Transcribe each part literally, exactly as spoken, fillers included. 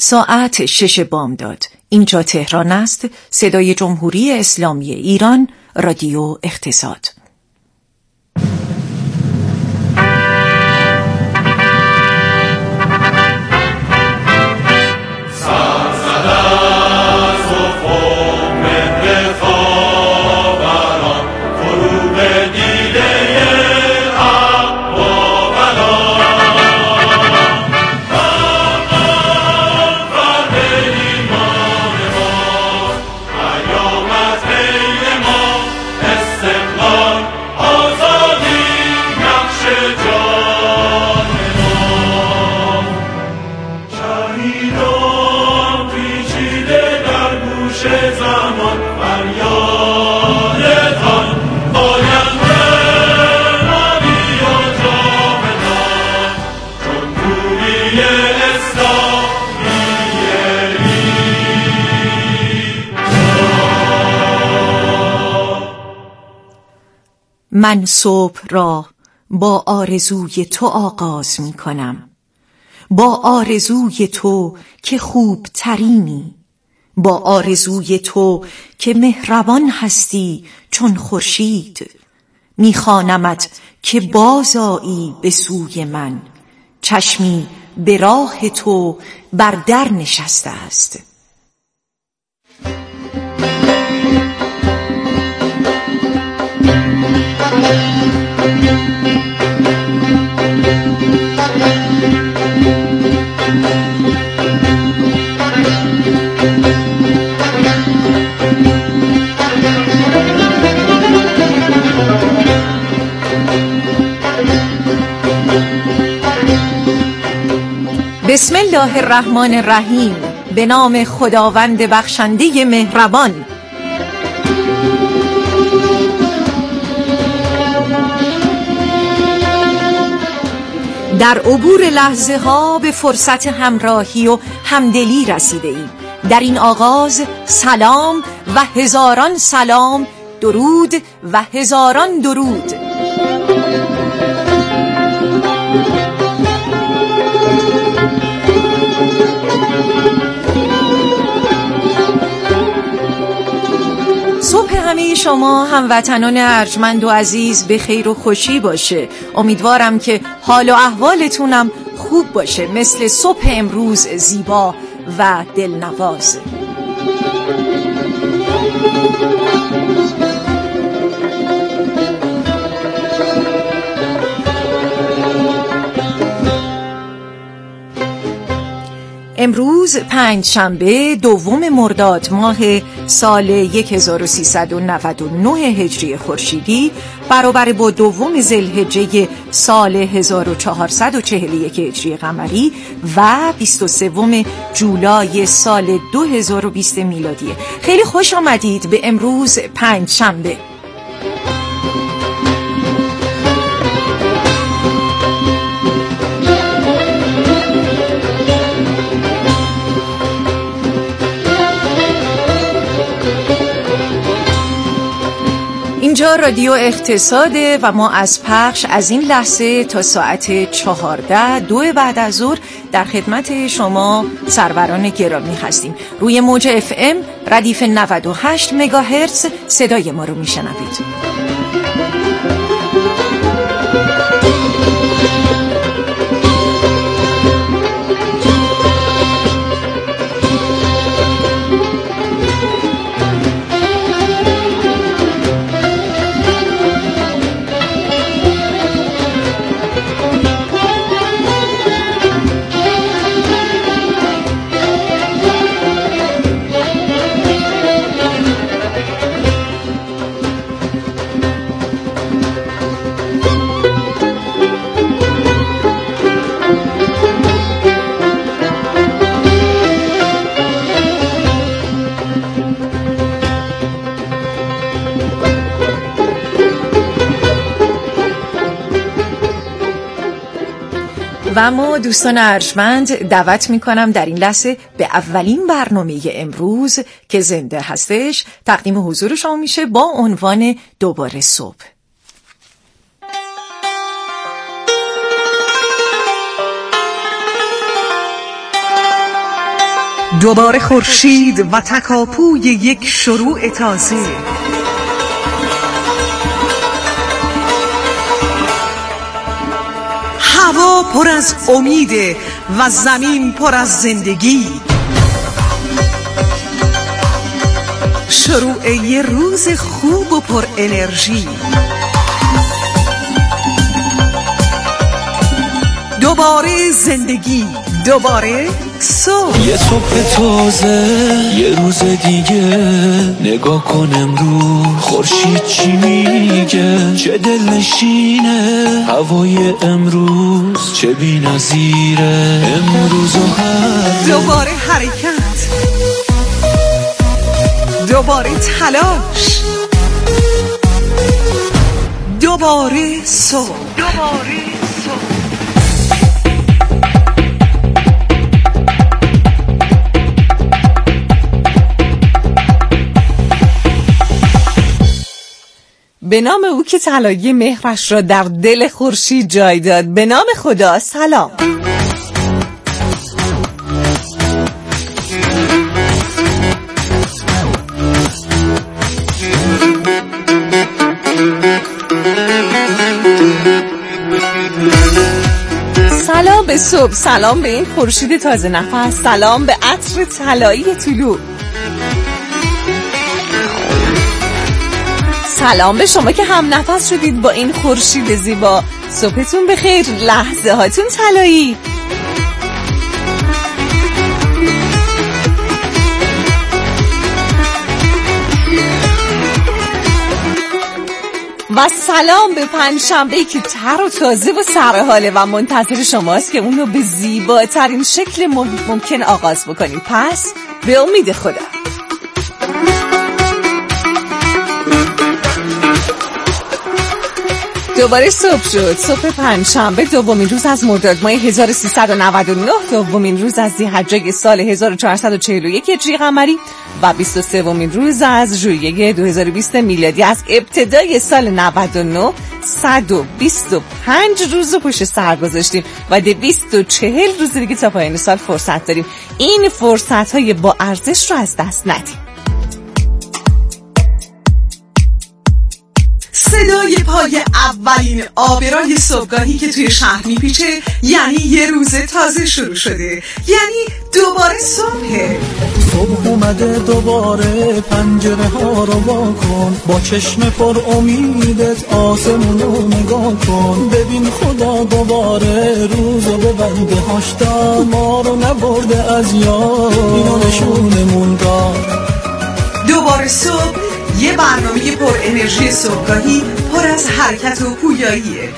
ساعت شش بامداد. اینجا تهران است. صدای جمهوری اسلامی ایران، رادیو اقتصاد. من صبح را با آرزوی تو آغاز می کنم، با آرزوی تو که خوب ترینی، با آرزوی تو که مهربان هستی چون خورشید. می خوانمت که بازآیی به سوی من، چشمی به راه تو بر در نشسته است. بسم الله الرحمن الرحیم. به نام خداوند بخشنده مهربان. در عبور لحظه ها به فرصت همراهی و همدلی رسیده ایم. در این آغاز سلام و هزاران سلام، درود و هزاران درود. صبح همه شما هموطنان ارجمند و عزیز به خیر و خوشی باشه. امیدوارم که حال و احوالتونم خوب باشه، مثل صبح امروز زیبا و دلنواز. امروز پنج شنبه دوم مرداد ماه سال هزار و سیصد و نود و نه هجری خورشیدی برابر با دوم ذوالحجه سال هزار و چهارصد و چهل و یک هجری قمری و بیست و سوم جولای سال دو هزار و بیست میلادی. خیلی خوش آمدید به امروز پنج شنبه. اینجا رادیو اقتصاده و ما از پخش از این لحظه تا ساعت چهارده دو بعد از ظهر در خدمت شما سروران گرامی هستیم. روی موج اف ام ردیف نود و هشت مگاهرتز صدای ما رو میشنوید. و اما دوستان ارجمند دعوت میکنم در این لحظه به اولین برنامه امروز که زنده هستش تقدیم حضور شما میشه با عنوان دوباره صبح. دوباره خورشید و تکاپوی یک شروع تازه. هوا پر از امیده و زمین پر از زندگی. شروع یه روز خوب و پر انرژی. دوباره زندگی، دوباره صبح. یه صبح تازه، یه روز دیگه. نگاه کن امروز خورشید چی میگه. چه دلنشینه هوای امروز، چه بی‌نظیره امروز و هر. دوباره حرکت، دوباره تلاش، دوباره صبح. دوباره صبح. به نام او که طلایه مهرش را در دل خورشید جای داد. به نام خدا. سلام. سلام به صبح، سلام به این خورشید تازه نفس، سلام به عطر طلایی طلوع. سلام به شما که هم نفس شدید با این خورشید زیبا. صبحتون بخیر، لحظه هاتون طلایی. و سلام به پنجشنبه‌ای که تر و تازه و سرحاله و منتظر شماست که اون رو به زیباترین شکل ممکن آغاز بکنید. پس به امید خدا. دوباره صبح شد. صبح پنجشنبه، دومین روز از مرداد ماه هزار و سیصد و نود و نه، دومین روز از ذی‌حجه سال هزار و چهارصد و چهل و یک هجری قمری و بیست و سومین روز از ژوئیه دو هزار و بیست میلادی. از ابتدای سال نود و نه صد و بیست و پنج روز پشت سر گذاشتیم و دویست و چهل روز دیگه تا پایان سال فرصت داریم. این فرصت‌های با ارزش رو از دست ندیم. صدای پای اولین آبرای صبحگاهی که توی شهر میپیچه یعنی یه روز تازه شروع شده، یعنی دوباره صبحه. صبح اومده دوباره، پنجره ها رو وا کن، با چشم پر امیدت آسمون رو نگاه کن. ببین خدا دوباره روز رو ببنده هاشتا، ما رو نبرده از یاد، اینو نشونمون داد. دوباره صبح، یه برنامه پر انرژی صبحگاهی پر از حرکت و پویاییه.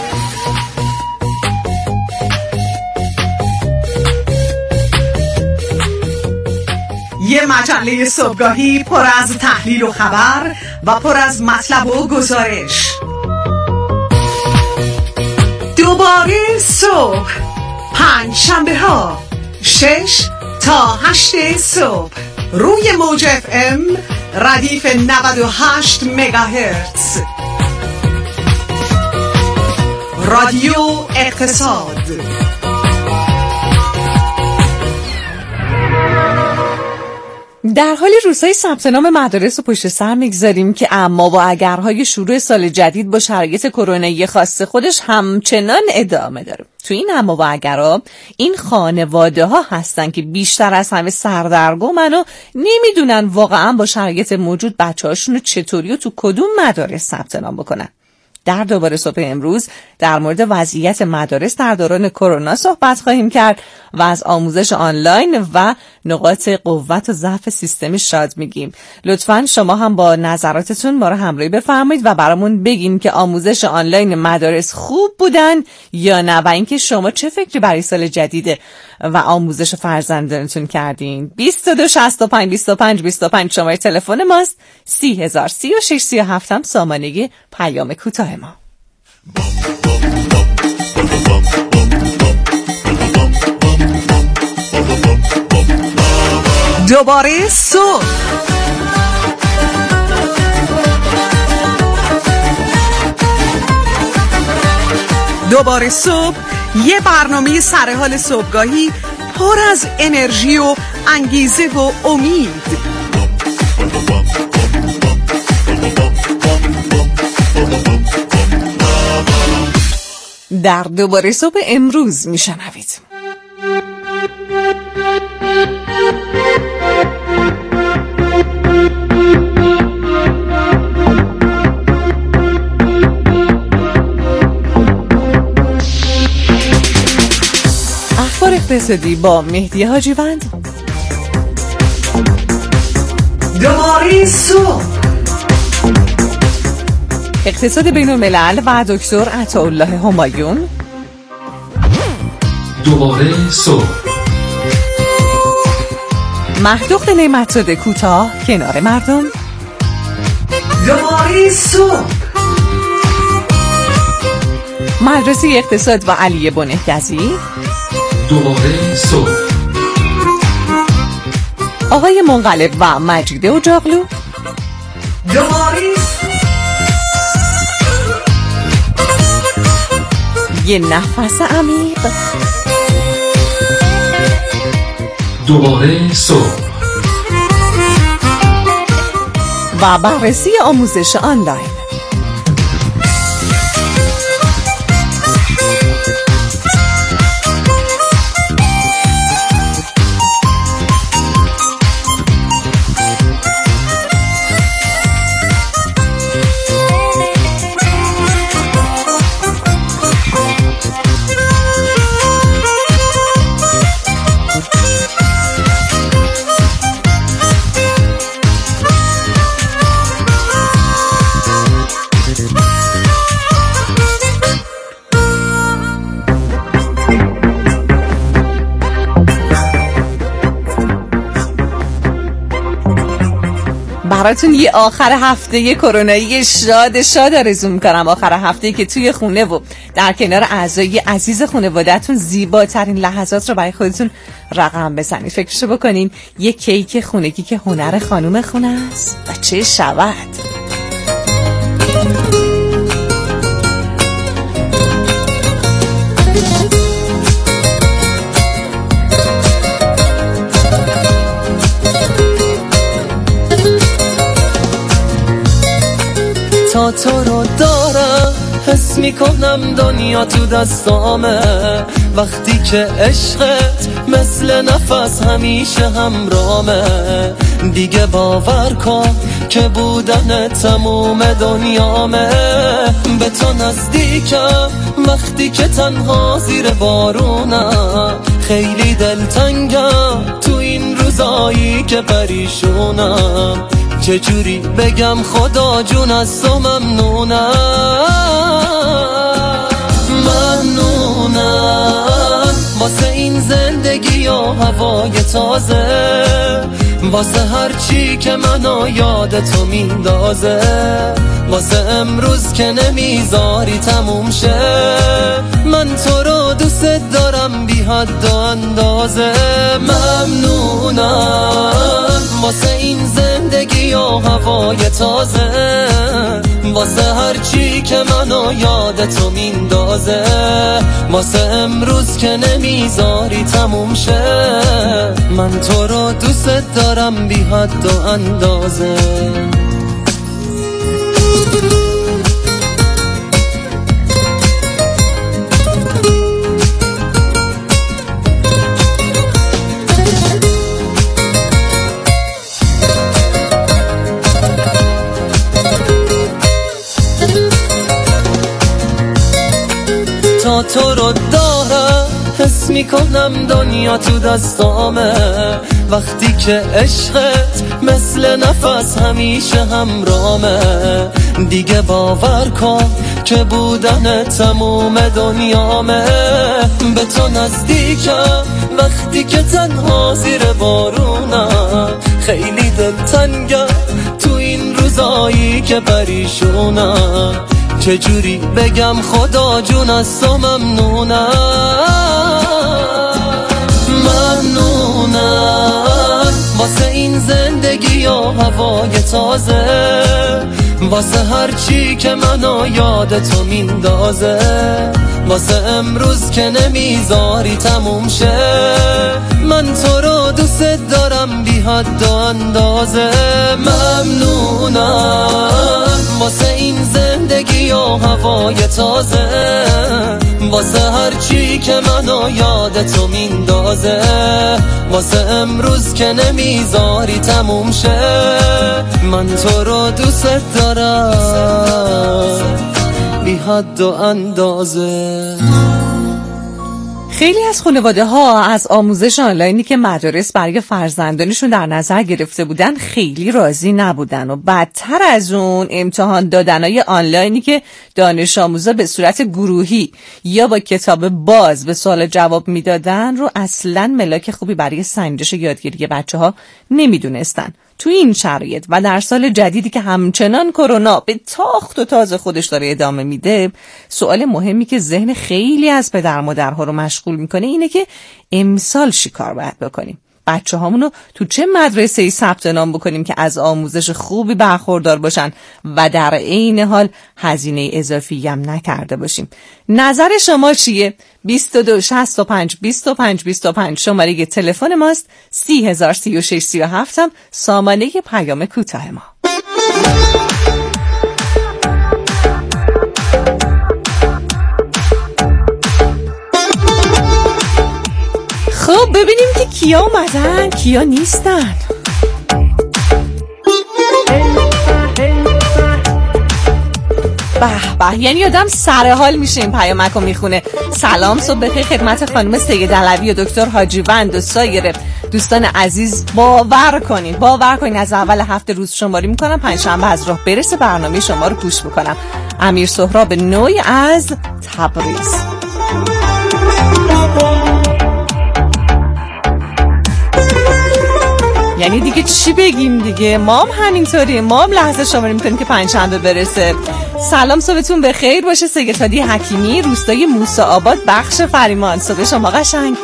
یه مجله صبحگاهی پر از تحلیل و خبر و پر از مطلب و گزارش. دوباره صبح، پنج شنبه ها شش تا هشت صبح روی موج اف ام ردیف نود و هشت مگاهرتز. رادیو اقتصاد. در حال روزهای ثبت نام مدارس و پشت سر میگذاریم که اما و اگرهای شروع سال جدید با شرایط کرونایی خاص خودش همچنان ادامه داره. تو این اما و اگرها این خانواده ها هستن که بیشتر از همه سردرگمن و نمیدونن واقعا با شرایط موجود بچه هاشون چطوری و تو کدوم مدارس ثبت نام بکنن. در دوباره صبح امروز در مورد وضعیت مدارس در دوران کرونا صحبت خواهیم کرد و از آموزش آنلاین و نقاط قوت و ضعف سیستم شاد میگیم. لطفاً شما هم با نظراتتون ما رو همراهی بفرمایید و برامون بگین که آموزش آنلاین مدارس خوب بودن یا نه و اینکه شما چه فکری برای سال جدید و آموزش فرزندانتون کردین. بیست و دو شصت و پنج بیست و پنج بیست و پنج شماره تلفن ماست. سی هزار سی و شش سی و هفت هم سامانه پیام کوتاه ما. دوباره صبح. دوباره صبح، یه برنامه سرحال صبحگاهی پر از انرژی و انگیزه و امید. در دوباره صبح امروز میشنوید. اخبار اقتصادی با مهدی حاجیوند. دوباره صبح. اقتصاد بین الملل و دکتر عطاالله همایون. دوباره صبح. مهدوخت نعمت‌زاده کوتاه کنار مردم. دوباره صبح. مدرسه اقتصاد و علی بنهگزی. دوباره صبح. آقای منقلب و مجید اجاقلو. دوباره یه نفس عمیق. دوباره صبح. و بررسی آموزش آنلاین. براتون یه آخر هفته کرونایی شاد شاد آرزو می‌کنم. آخر هفته‌ای که توی خونه و در کنار اعضای عزیز خانواده‌تون زیباترین لحظات رو برای خودتون رقم بزنید. فکرشو بکنین یه کیک خونگی که هنر خانوم خونه است و چه شود. تا تو رو دارم حس میکنم دنیا تو دستامه، وقتی که عشقت مثل نفس همیشه همرامه. دیگه باور کن که بودن تموم دنیامه. به تو نزدیکم وقتی که تنها زیر بارونم، خیلی دلتنگم تو این روزایی که پریشونم. چجوری بگم خدا جون از تو ممنونم. ممنونم واسه این زندگی و هوای تازه، واسه هر چی که منو یاد تو میندازه، واسه امروز که نمیذاری تموم شه. من تو رو دوست دارم بی حد و اندازه. ممنونم واسه این زندگی و هوای تازه، واسه هر چی که منو یاد تو میندازه، واسه امروز که نمیذاری تموم شه. من تو رو دوست دارم بی حد و اندازه. تا تو رو دارم حس میکنم دنیا تو دستامه، وقتی که عشقت مثل نفس همیشه همرامه. دیگه باور کن که بودن تموم دنیامه. به تو نزدیکم وقتی که تنها زیر بارونم، خیلی دلتنگم تو این روزایی که پریشونم. چجوری بگم خدا جون از تو ممنونم. ممنونم واسه این زندگی و هوای تازه، واسه هر چی که منو یاد تو میندازه، واسه امروز که نمیذاری تموم شه. من تو رو دوست دوست دارم بی حد و اندازه. ممنونم واسه این زندگی و هوای تازه، واسه هر چی که منو یاد تو میندازه، واسه امروز که نمیذاری تموم شه. من تو رو دوست دارم بی حد و اندازه. خیلی از خانواده ها از آموزش آنلاینی که مدارس برای فرزندانشون در نظر گرفته بودن خیلی راضی نبودن و بدتر از اون امتحان دادنهای آنلاینی که دانش آموزا به صورت گروهی یا با کتاب باز به سوال جواب میدادن رو اصلاً ملاک خوبی برای سنجش یادگیری بچه ها نمیدونستن. تو این شرایط و در سال جدیدی که همچنان کرونا به تاخت و تاز خودش داره ادامه میده، سوال مهمی که ذهن خیلی از پدر مادرها رو مشغول میکنه اینه که امسال چی کار باید بکنیم؟ بچه هامونو تو چه مدرسه‌ای ثبت نام بکنیم که از آموزش خوبی برخوردار باشن و در عین حال هزینه اضافی هم نکرده باشیم؟ نظر شما چیه؟ بیست و دو شصت و پنج بیست و پنج بیست و پنج شماره تلفن ماست. سی هزار سی و شش سی و هفت هم سامانه پیام کوتاه ما. خب ببینیم که کیا اومدن کیا نیستن. به به، یعنی آدم سر حال میشه این پیامکو میخونه. سلام، صبح بخیر خدمت خانم سید علوی و دکتر حاجیوند و سایر دوستان عزیز. باور کنین باور کنین از اول هفته روز شماری میکنم، پنجشنبه از راه برسه برنامه شما رو پوش میکنم. امیر سهراب نوی از تبریز. یعنی دیگه چی بگیم دیگه، ما هم همینطوری، ما هم لحظه شماری میکنیم که پنجشنبه برسه. سلام، صبحتون بخیر باشه. سیدهادی حکیمی، روستای موسی آباد، بخش فریمان. صبح شما قشنگ.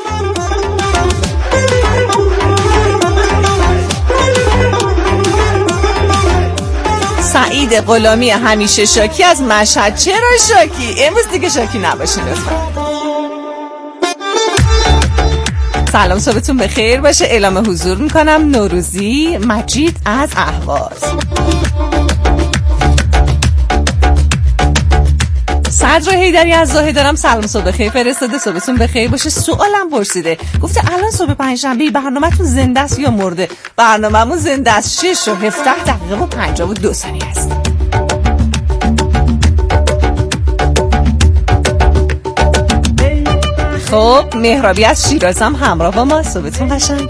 سعید غلامی همیشه شاکی از مشهد. چرا شاکی؟ امروز دیگه شاکی نباشین لطفا. سلام، صبحتون بخیر باشه. اعلام حضور میکنم نوروزی مجید از اهواز. صدر حیدری از زاهد دارم سلام صبح بخیر فرستاده. صبحتون بخیر باشه. سوالم پرسیده، گفته الان صبح پنجشنبه برنامه‌تون زنده است یا مرده؟ برنامه‌مون زنده است. شش و هفده دقیقه و پنجاه و دو ثانیه است. خب مهرابی از شیراز هم همراه با ما. صبحتون قشنگ.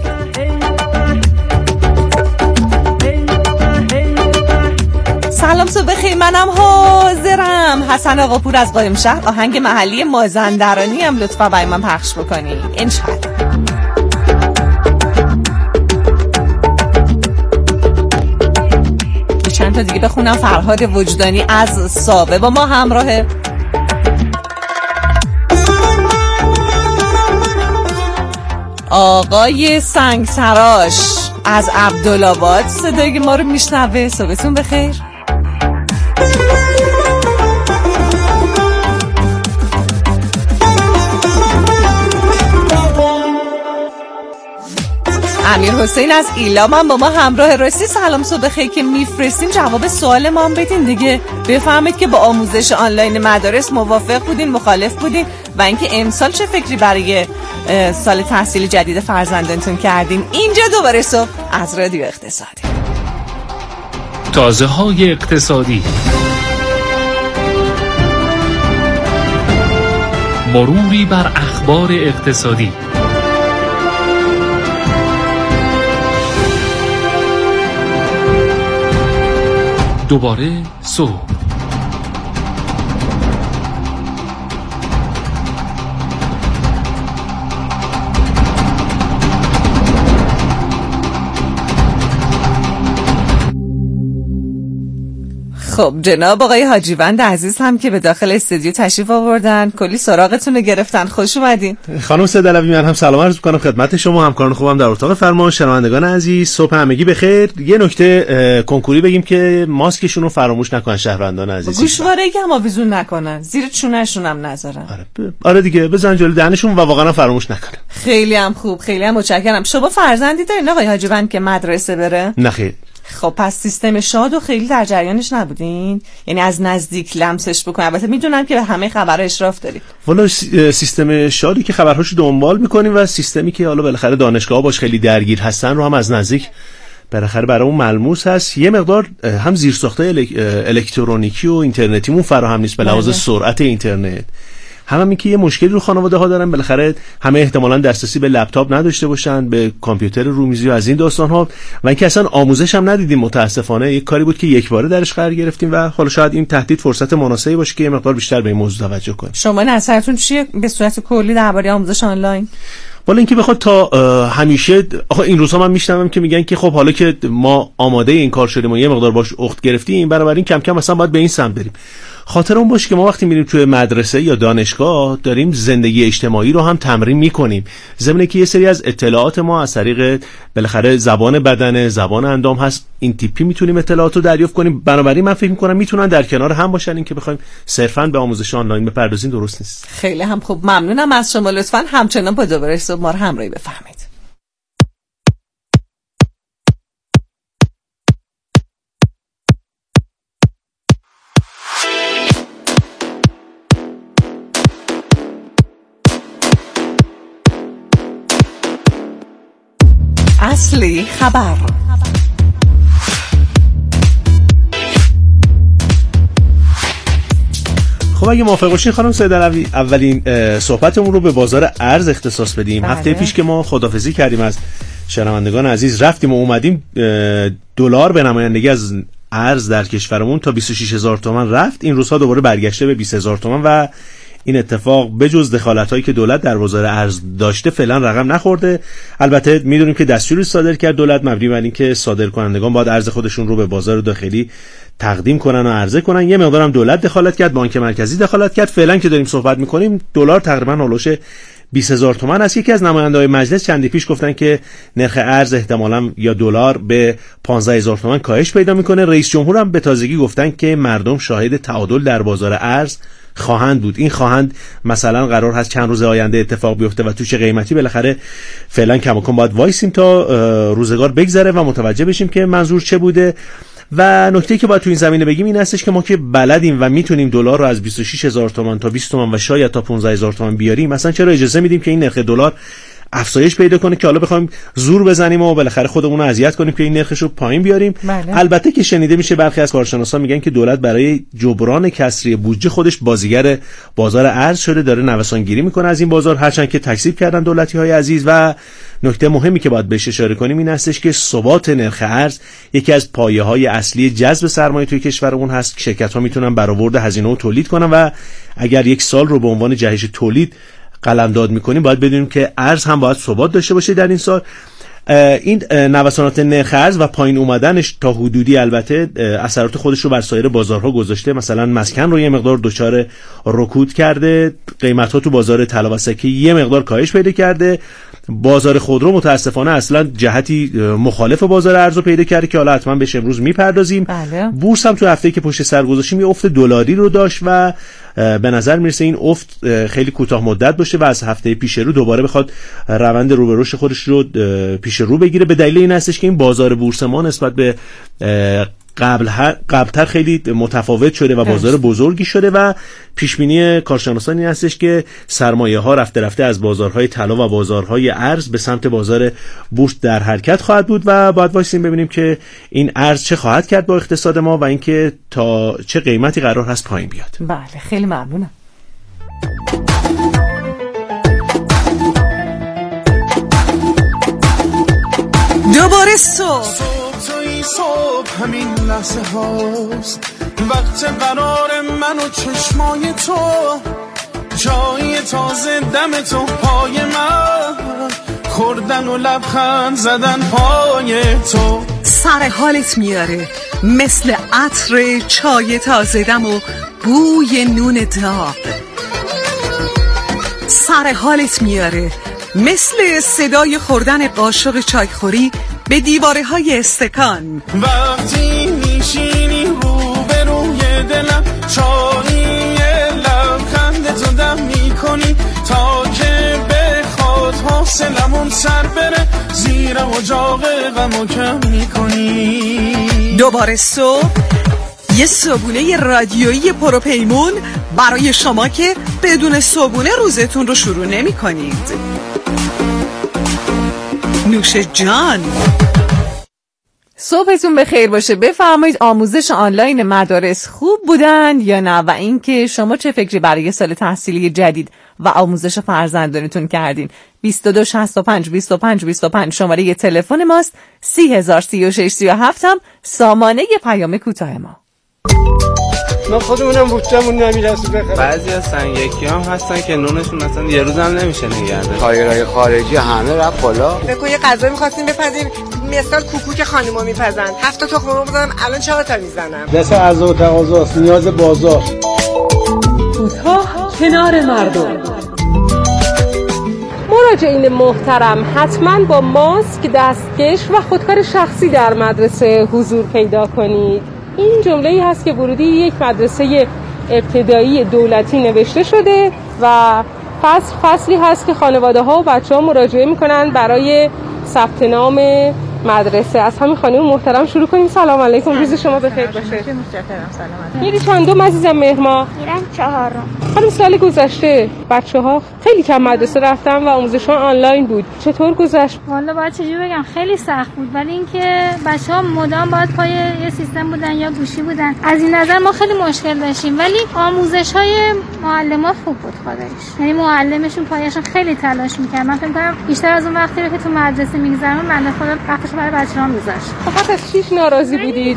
سلام صبح بخیر، منم حاضرم. حسن آقاپور از قائم شهر، آهنگ محلی مازندرانی هم لطفا برای من پخش بکنی انشالله. چند تا دیگه بخونم. فرهاد وجدانی از سابه با ما همراهه. آقای سنگسراش از عبدالآباد صدای ما رو میشنوه. صبحتون بخیر. امیر حسین از ایلام هم با ما همراه. راستی سلام صبح بخیر که میفرستین جواب سوال ما هم بدین دیگه. بفهمید که با آموزش آنلاین مدارس موافق بودین مخالف بودین و اینکه امسال چه فکری برای سال تحصیلی جدید فرزندانتون کردین. اینجا دوباره صبح از رادیو اقتصادی. تازه های اقتصادی، مروری بر اخبار اقتصادی، دوباره صبح. خب جناب آقای حاجیوند عزیز هم که به داخل استودیو تشریف آوردن، کلی سراغتون رو گرفتن. خوش اومدین. خانم سید علوی، من هم سلام عرض می‌کنم خدمت شما، همکاران خوبم در اتاق فرمان، شنوندگان عزیز، صبح همگی بخیر. یه نکته کنکوری بگیم که ماسکشون رو فراموش نکنن شهروندان عزیز. گوشواره‌ای که هم آویزون نکنن، زیر چونه‌شون هم نذارن. آره ب... آره دیگه، بزن جلوی دهنشون و واقعا فراموش نکنن. خیلی هم خوب، خیلی هم متشکرم. شما فرزندی دارین آقای حاجیوند که مدرسه بره؟ نه خیر. خب پس سیستم شاد و خیلی در جریانش نبودین؟ یعنی از نزدیک لمسش بکنید؟ البته میدونم که به همه خبرها اشراف دارید. والا سیستم شادی که خبرهاشو دنبال میکنیم و سیستمی که حالا بالاخره دانشگاه‌ها باش خیلی درگیر هستن رو هم از نزدیک بالاخره برامون ملموس هست. یه مقدار هم زیرساختای الک... الکترونیکی و اینترنتیمون فراهم نیست به لحاظ سرعت اینترنت. هم همین که یه مشکلی رو خانواده ها دارن، بالاخره همه احتمالاً دسترسی به لپتاپ نداشته باشن، به کامپیوتر رومیزی و از این داستان ها، و اینکه اصلا آموزش هم ندیدیم. متاسفانه یک کاری بود که یک باره درش قرار گرفتیم و حالا شاید این تهدید فرصت مناسبی باشه که یه مقدار بیشتر به این موضوع توجه کنیم. شما نظرتون چیه به صورت کلی درباره آموزش آنلاین؟ والا اینکه بخواد تا همیشه این روزها من میشنوم که میگن که خب حالا که ما آماده این کار شدیم و یه مقدار باش اخت گرفتیم، بنابراین کم کم مثلا باید به این سمت بریم. خاطر اون باشه که ما وقتی میریم توی مدرسه یا دانشگاه داریم زندگی اجتماعی رو هم تمرین میکنیم، ضمن که یه سری از اطلاعات ما از طریق بالاخره زبان بدن، زبان اندام هست، این تیپی میتونیم اطلاعات رو دریافت کنیم. بنابراین من فکر میکنم میتونن در کنار هم باشن. این که بخوایم صرفاً به آموزش آنلاین بپردازیم درست نیست. خیلی هم خوب، ممنونم از شما. لطفاً همچنان با دوباره صبح ما رو همراهی بفرمایید. اصلی خبر. خب اگه موافق باشین خانم سید علوی، اولین صحبتمون رو به بازار ارز اختصاص بدیم. بله. هفته پیش که ما خداحافظی کردیم از شنوندگان عزیز، رفتیم و اومدیم، دلار به نمایندگی از ارز در کشورمون تا بیست و شش هزار تومان رفت. این روزها دوباره برگشته به بیست هزار تومان و این اتفاق به جز دخالت‌هایی که دولت در بازار ارز داشته فعلا رقم نخورده. البته میدونیم که دستوری صادر کرد دولت مبنی بر اینکه صادرکنندگان باید ارز خودشون رو به بازار داخلی تقدیم کنن و عرضه کنن. یه مقدارم دولت دخالت کرد، بانک مرکزی دخالت کرد. فعلا که داریم صحبت میکنیم دلار تقریبا هولوش بیست هزار تومان است. یکی از نماینده‌های مجلس چندی پیش گفتن که نرخ ارز احتمالاً یا دلار به پانزده هزار تومان کاهش پیدا میکنه. رئیس جمهور هم به تازگی گفتن که مردم شاهد تعادل در بازار ارز خواهند بود. این خواهند مثلا قرار هست چند روز آینده اتفاق بیفته و تو چه قیمتی، بالاخره فعلا کماکان باید وایسیم تا روزگار بگذره و متوجه بشیم که منظور چه بوده. و نکته‌ای که باید تو این زمینه بگیم این هستش که ما که بلدیم و میتونیم دلار رو از بیست و شش هزار تومان تا بیست تومان و شاید تا پانزده هزار تومان بیاریم، مثلا چرا اجازه میدیم که این نرخ دلار افزایش پیدا کنه که حالا بخوایم زور بزنیم و بالاخره خودمون رو اذیت کنیم که این نرخش رو پایین بیاریم. بله. البته که شنیده میشه برخی از کارشناسان میگن که دولت برای جبران کسری بودجه خودش بازیگر بازار ارز شده، داره نوسانگیری میکنه از این بازار، هرچند که تکذیب کردن دولتی‌های عزیز. و نکته مهمی که باید بهش اشاره کنیم این هستش که ثبات نرخ ارز یکی از پایه‌های اصلی جذب سرمایه توی کشورمون هست. شرکت‌ها میتونن برآورد هزینه و تولید کنن و اگر یک سال رو به عنوان جهش تولید قلمداد میکنیم باید بدونیم که ارز هم باید ثبات داشته باشه در این سال. این نوسانات نرخ ارز و پایین اومدنش تا حدودی البته اثرات خودش رو بر سایر بازارها گذاشته. مثلا مسکن رو یه مقدار دچار رکود کرده، قیمت‌ها تو بازار طلا و سکه یه مقدار کاهش پیدا کرده. بازار خودرو متاسفانه اصلا جهتی مخالف بازار ارز رو پیدا کرده که حالا حتما بهش امروز میپردازیم. بله. بورس هم تو هفته‌ای که پشت سر گذاشتیم یه افت دلاری رو داشت و به نظر میرسه این افت خیلی کوتاه مدت باشه و از هفته پیش رو دوباره بخواد روند رو به رشد خودش رو پیش رو بگیره. به دلیل این هستش که این بازار بورس ما نسبت به قبل قبلتر خیلی متفاوت شده و بازار بزرگی شده و پیش بینی کارشناسان این هستش که سرمایه ها رفته رفته از بازارهای طلا و بازارهای ارز به سمت بازار بورس در حرکت خواهد بود و باید وایسیم ببینیم که این ارز چه خواهد کرد با اقتصاد ما و اینکه تا چه قیمتی قرار هست پایین بیاد. بله خیلی ممنونم. دوباره صبح صبح همین لحظه هاست، وقت قرار من و چشمای تو، جای تازه دم تو، پای من خوردن و لبخند زدن پای تو، سر حالت میاره، مثل عطر چای تازه دم و بوی نون داغ، سر حالت میاره مثل صدای خوردن قاشق چایخوری به دیواره های استکان. وقتی میشینی رو به روی دلم، چایی لبخند تو دم میکنی تا که بخواد حاصلمون سر بره، زیر اجاق غمو کم میکنی. دوباره صبح، یه صبونه رادیویی پروپیمون برای شما که بدون صبونه روزتون رو شروع نمی کنید. نوش جان. صبحتون بخیر باشه. بفرمایید آموزش آنلاین مدارس خوب بودن یا نه، و اینکه شما چه فکری برای سال تحصیلی جدید و آموزش فرزندانتون کردین؟ بیست و دو شصت و پنج بیست و پنج بیست و پنج شماره ی تلفن ماست. سی هزار سی و شش سی و هفت هم سامانه ی پیام کوتاه ما. ما خودمونم بودجمون نمیرسه بخریم. بعضی از سنگکی هم هستن که نونشون مثلا یه روز هم نمیشه نگرده. کارگرای خارجی همه رفت بالا. بگو یه غذا می‌خواستیم بپزیم، مثال کوکو که خانوما میپزن، هفت تا تخم مرغ بزنم الان چهار تا میزنم. دست عرضه و تقاضاست، نیاز بازار. کوتاه کنار مردم. مراجعین محترم، حتما با ماسک، دستکش و خودکار شخصی در مدرسه حضور پیدا کنید. این جمله‌ای هست که ورودی یک مدرسه ابتدایی دولتی نوشته شده و فصل فصلی هست که خانواده‌ها و بچه‌ها مراجعه می‌کنن برای ثبت نام مدرسه. از همین خانم محترم شروع کنیم. سلام علیکم، روز شما بخیر باشه. متشکرم. سلامت. میری چندم عزیزم مهما؟ میرم چهارم. خانم سال گذشته بچه‌ها خیلی کم مدرسه رفتن و آموزش‌ها آنلاین بود. چطور گذشت؟ والا باید چجوری بگم، خیلی سخت بود، ولی اینکه بچه‌ها مدام باید پای یه سیستم بودن یا گوشی بودن. از این نظر ما خیلی مشکل داشتیم، ولی آموزش‌های معلم‌ها خوب بود خودش. یعنی معلمشون پایشون خیلی تلاش می‌کرد. من فکر می‌کنم بیشتر از اون وقتی که تو مدرسه می‌گذرون بنده خدا وقتش برای بچه‌ها می‌ذاشت. فقط از چیش ناراضی بودید؟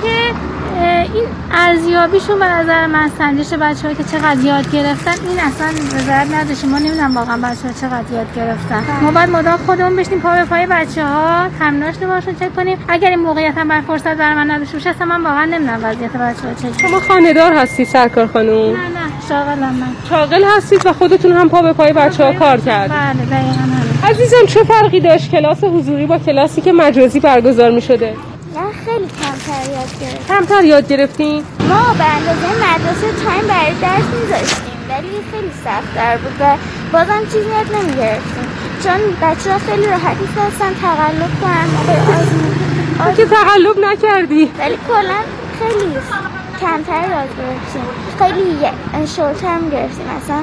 این ارزیابیشون به نظر من، سنجش بچه‌ها که چقدر یاد گرفتن، این اصلا نظارت نداشتیم. ما نمیدونم واقعا بچه‌ها چقدر یاد گرفتن. ما باید مدام خودمون بشیم پا به پای بچه‌ها، تمریناش رو باشون چک کنیم. اگر این موقعیت هم بر فرصت برای من نداشته باشه، اصلا من واقعا نمیدونم وضعیت بچه‌ها چجوریه. شما خانه‌دار هستی سرکار خانم؟ نه نه، شاغلم من. شاغل هستید و خودتون هم پا به پای بچه‌ها کار کرد. بله دقیقاً همین. عزیزم چه فرقی داشت کلاس حضوری با کلاسی که مجازی برگزار می‌شده؟ نه خیلی کمتر یاد گرفتم. کمتر یاد گرفتین؟ ما به اندازه مدرسه تایم برای درس می‌ذاشتیم، ولی خیلی سخت‌تر بود و بازم چیزی یاد نمی‌گرفتیم، چون بچه‌ها خیلی راحت می‌تونستن تقلب کنن موقع آزمون. تو که تقلب نکردی. ولی کلاً خیلی کمتر یاد گرفتیم، خیلی شورت هم گرفتیم، اصلا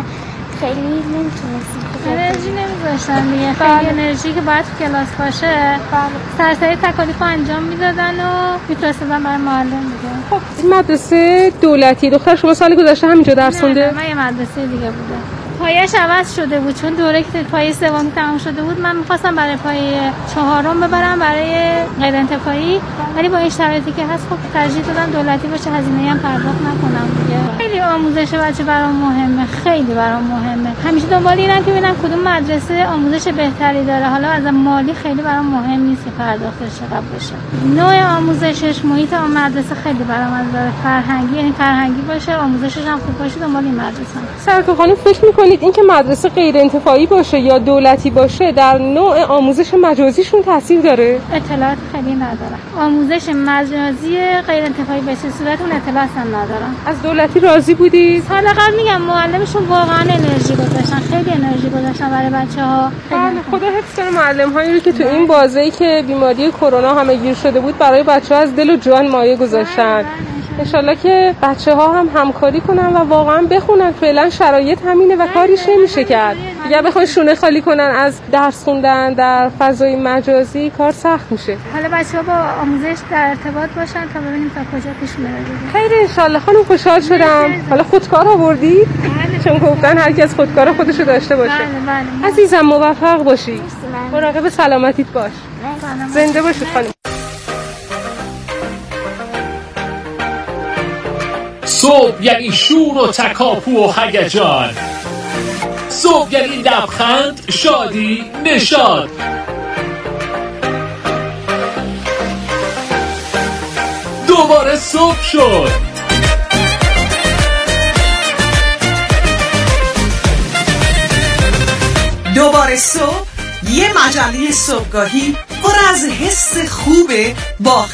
خیلی نمیتونستیم. انرژی نمیذاشتن دیگه، خیلی انرژی که باید تو کلاس باشه سرسری تکالیف انجام میدادن و میفرستادن برای معلم دیگه. خب این مدرسه دولتی، دختر شما سال گذشته همینجا درس خونده؟ نه من یه مدرسه دیگه بوده. پایش عوض شده بود، چون دوره که پای سوم تمام شده بود من می‌خواستم برای پای چهارم ببرم برای غیر انتفاعی، ولی با این شرایطی که هست خب ترجیح دادم دولتی باشه، هزینه‌ای هم پرداخت نکنم دیگه. خیلی آموزش بچه برام مهمه، خیلی برام مهمه. همیشه دنبال اینم که ببینم کدوم مدرسه آموزش بهتری داره. حالا از مالی خیلی برام مهم نیست که پرداختش چقدر بشه. نوع آموزشش، محیط اون مدرسه خیلی برام از نظر فرهنگی، یعنی فرهنگی باشه، آموزشش هم خوب باشه، دنبال این مدرسه. سرکار خانم فکر می‌کنید اینکه مدرسه غیر انتفاعی باشه یا دولتی باشه در نوع آموزش مجازیشون تاثیر داره؟ اطلاعات خیلی ندارم. آموزش مجازی غیر انتفاعی به چه صورت اون اطلاعات هم ندارم. از دولتی راضی بودید؟ سال قبل میگم معلمشون واقعا انرژی گذاشتن، خیلی انرژی گذاشتن برای بچه‌ها. بله خدا حفظ کنه معلم‌هایی رو که تو این بازه‌ای که بیماری کرونا همه گیر شده بود برای بچه‌ها از دل و جان مایه گذاشتن. انشالله که بچه ها هم همکاری کنن و واقعا بخونن. فعلا شرایط همینه و کاریش نمیشه کرد. اگر بخوان شونه خالی کنن از درس خوندن در فضای مجازی کار سخت میشه. حالا بچه ها با آموزش در ارتباط باشن تا ببینیم تا کجا پیش میره. خیلی انشالله. خانم خوشحال شدم. حالا خودکار آوردی؟ چون گفتن هر کس خودکار خودشو داشته باشه. بله بله. عزیزم موفق باشی. مراقب سلامتیت باش. زنده باشید خانم. صبح یعنی شور و تکاپو و هیجان، صبح یعنی لبخند، شادی، نشاط. دوباره دوباره صبح شد. دوباره صبح، یه مجله صبحگاهی پر از حس خوبه با